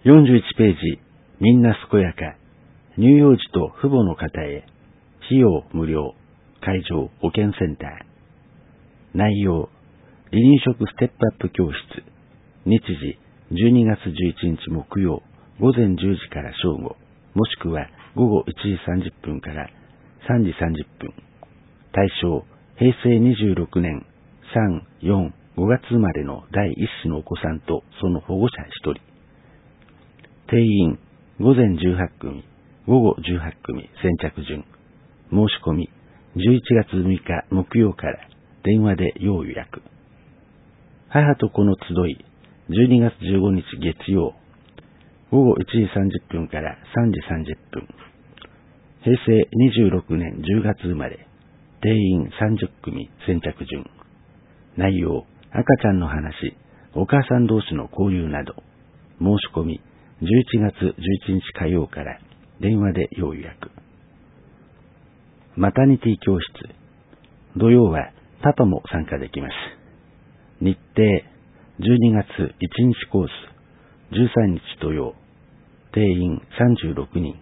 41ページ、みんな健やか。乳幼児と父母の方へ。費用無料。会場保健センター。内容、離乳食ステップアップ教室。日時、12月11日木曜、午前10時から正午、もしくは午後1時30分から3時30分。対象、平成26年3、4、5月生まれの第一子のお子さんとその保護者1人。定員、午前18組、午後18組先着順。申し込み、11月6日木曜から電話で要予約。母と子の集い、12月15日月曜、午後1時30分から3時30分。平成26年10月生まれ、定員30組先着順。内容、赤ちゃんの話、お母さん同士の交流など。申し込み、11月11日火曜から電話で要予約。マタニティ教室。土曜はパパも参加できます。日程、12月1日コース、13日土曜。定員36人。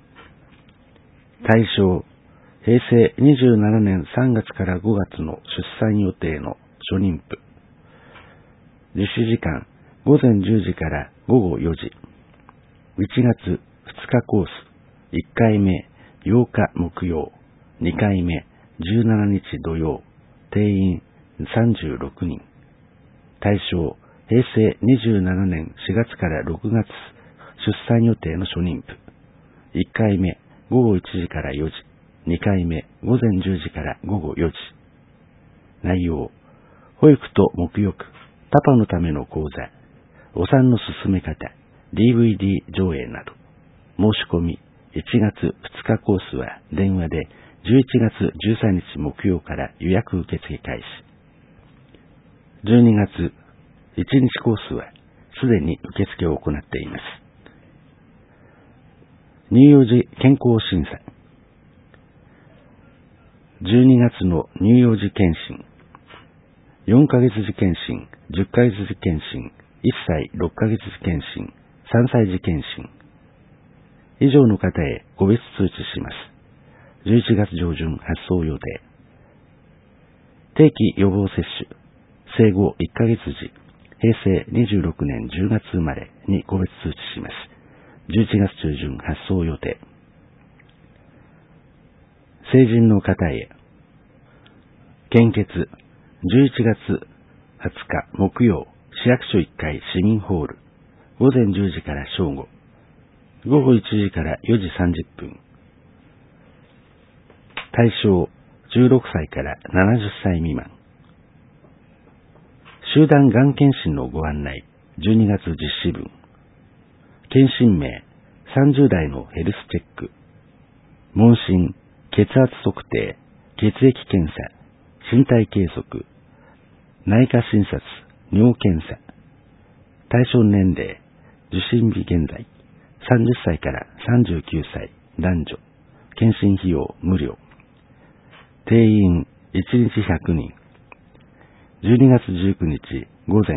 対象、平成27年3月から5月の出産予定の初妊婦。実施時間、午前10時から午後4時。1月2日コース、1回目8日木曜、2回目17日土曜。定員36人。対象、平成27年4月から6月出産予定の初妊婦。1回目午後1時から4時。2回目午前10時から午後4時。内容、保育と沐浴、パパのための講座、お産の進め方、DVD 上映など。申し込み、1月2日コースは電話で11月13日木曜から予約受付開始。12月1日コースはすでに受付を行っています。乳幼児健康審査。12月の乳幼児検診、4ヶ月児検診、10ヶ月児検診、1歳6ヶ月児検診、3歳児検診。以上の方へ個別通知します。11月上旬発送予定。定期予防接種、生後1ヶ月時、平成26年10月生まれに個別通知します。11月中旬発送予定。成人の方へ。献血、11月20日木曜、市役所1階市民ホール、午前10時から正午、午後1時から4時30分。対象、16歳から70歳未満。集団がん検診のご案内、12月実施分。検診名、30代のヘルスチェック。問診、血圧測定、血液検査、身体計測、内科診察、尿検査。対象年齢、受診日現在、30歳から39歳、男女。検診費用無料。定員1日100人。12月19日午前。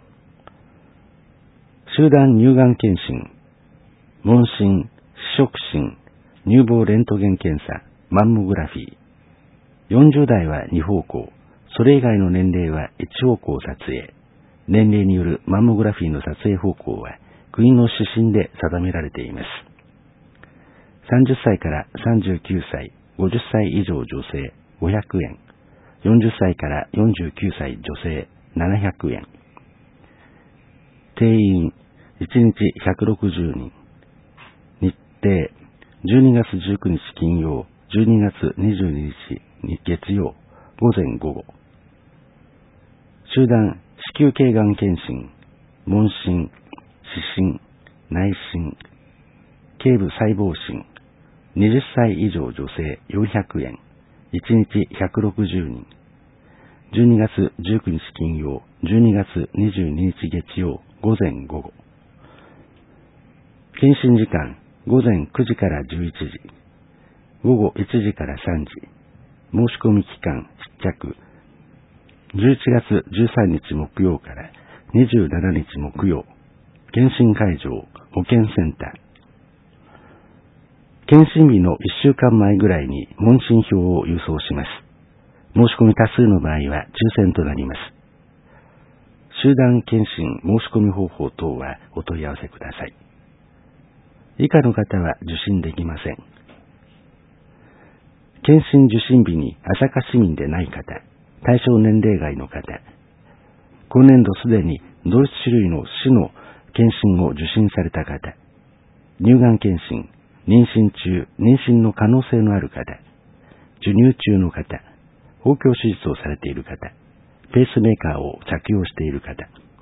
集団乳がん検診、問診、視触診、乳房レントゲン検査、マンモグラフィー。40代は2方向、それ以外の年齢は1方向撮影。年齢によるマンモグラフィーの撮影方向は国の指針で定められています。30歳から39歳、50歳以上女性500円。40歳から49歳女性700円。定員1日160人。日程12月19日金曜、12月22日月曜、午前午後。集団子宮頸がん検診、問診、視診、内診、頸部細胞診、20歳以上女性400円、1日160人。12月19日金曜、12月22日月曜、午前午後。検診時間、午前9時から11時、午後1時から3時。申し込み期間、必着。11月13日木曜から27日木曜。 検診会場、保健センター。検診日の1週間前ぐらいに問診票を郵送します。申し込み多数の場合は抽選となります。集団検診申し込み方法等はお問い合わせください。以下の方は受診できません。検診受診日に朝霞市民でない方、対象年齢外の方、今年度すでに同一種類の市の検診を受診された方、乳がん検診、妊娠中、妊娠の可能性のある方、授乳中の方、包協手術をされている方、ペースメーカーを着用している方、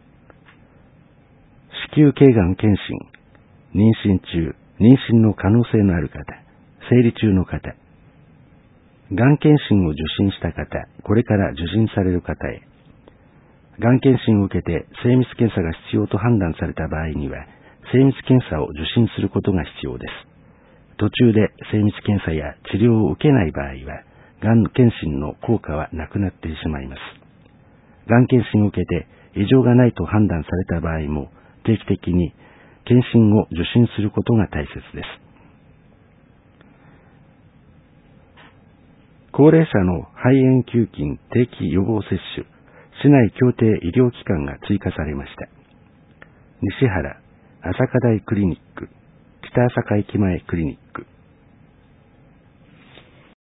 子宮頸がん検診、妊娠中、妊娠の可能性のある方、生理中の方、がん検診を受診した方、これから受診される方へ、がん検診を受けて精密検査が必要と判断された場合には、精密検査を受診することが必要です。途中で精密検査や治療を受けない場合は、がん検診の効果はなくなってしまいます。がん検診を受けて異常がないと判断された場合も、定期的に検診を受診することが大切です。高齢者の肺炎球菌定期予防接種、市内協定医療機関が追加されました。西原、朝霞台クリニック、北朝霞駅前クリニック、